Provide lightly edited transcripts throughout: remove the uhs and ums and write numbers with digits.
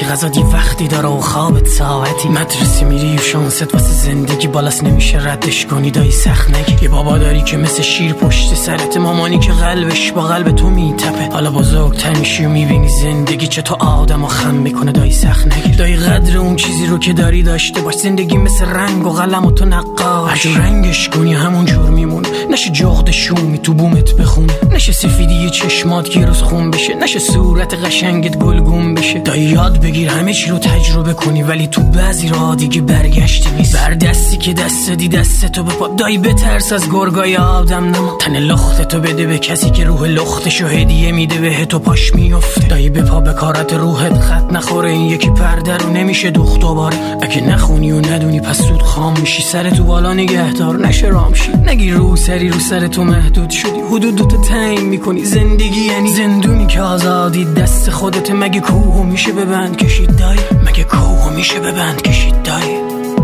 غذا وقتی داره و خوابت ساعتی، مدرسه میری و شانست واسه زندگی بالاست نمیشه ردش کنی دایی سخت نگی. یه بابا داری که مثل شیر پشت سرت، مامانی که قلبش با قلب تو میتپه. حالا بزرگتر میشی و میبینی زندگی چه تو آدمو خم میکنه دایی سخت نگیر. دایی قدر اون چیزی رو که داری داشته باش، زندگی مثل رنگ و قلم و تو نقاش، هر رنگش کنی همون جور میمونه. نشه جغد شومی تو بومت بخونه، نشه سفیدی چشمات یه روز خون بشه، نشه صورت قشنگت گلگون بشه. دایی یاد بگیر همه چی رو تجربه کنی، ولی تو بعضی راه دیگه برگشتی نیست. بر دستی که دست دی دستتو بپا، دایی بترس از گرگای آدم نما. تن لختتو بده به کسی که روح لختشو هدیه میده به تو پاش میفته. دایی بپا به کارت روحت خط نخوره، این یکی پرده رو نمیشه دوخت دوباره. اگه نخونی و ندونی پس زود خام میشی، سرتو بالا نگهدار نشه رامشی. نگی رو سری رو سرتو محدود شدی، حدودتو تعیین میکنی. زندگی یعنی زندونی که آزادی دست خودت. مگه کوهو میشه ببند کشید دایی؟ مگه کوهو میشه ببند کشید دایی؟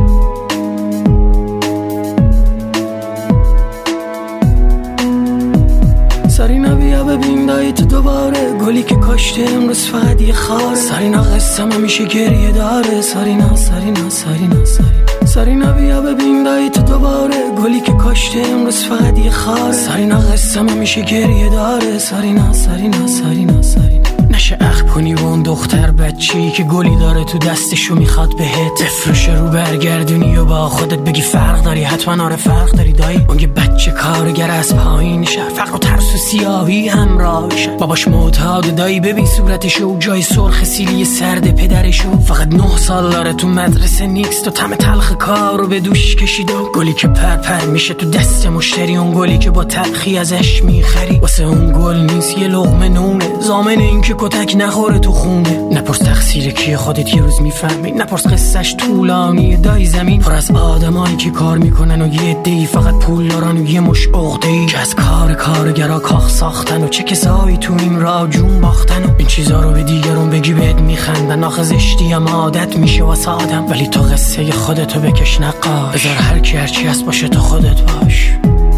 سارینا بیا ببین دایی تو دوباره، گلی که کاشته امروز فقط یه خاره. سارینا قصم همیشه گریه داره، سارینا سارینا سارینا سارینا. سارینا بیا ببین دایی تو دوباره، گلی که کاشته امروز فقط یه خاره. سارینا قصم همیشه گریه داره، سارینا سارینا سارینا سارینا. نشه اخ کنی و اون دختر بچه‌ای که گلی داره تو دستشو میخواد بهت بفروشه، رو برگردونی و با خودت بگی فرق داری. حتما آره فرق داری دایی. اون یه بچه کارگر از پایین شهر، فقر و ترس و سیاهی همراهش. باباش معتاد دایی، ببین صورتشو جای سرخ سیلی سرد پدرشو. فقط 9 سال داره تو مدرسه نیکست و طعم تلخ کارو به دوش کشیده. گلی که پر میشه تو دست مشتری، اون گلی که با تلخی ازش میخری. واسه اون گل نیست یه لقمه نونه، ضامن این که کتک نخوره تو خونه. نپرس تقصیر کیه خودت یه روز میفهمی، نپرس قصهش طولانی دای زمین پر از آدمایی که کار میکنن و یه عده‌ای فقط پول دارن و یه مش عقده‌ای که از کارگرا کاخ ساختن و چه کسایی تو این راه جون باختن. و این چیزا رو به دیگرون بگی بهت میخندن، آخه زشتی هم عادت میشه واسه آدم. ولی تو قصه خودتو بکش نقاش، بذار هر کی هر چی هست باشه تو خودت باش.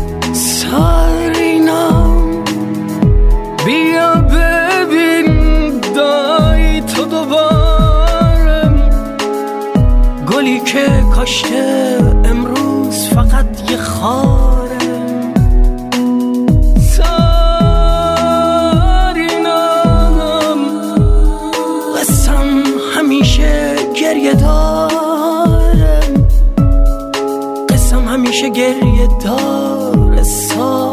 سارینا بیا ببین دایی تو دوباره، گلی که کاشته امروز فقط یه خاره. سارینام قسم همیشه گریه داره، قسم همیشه گریه داره.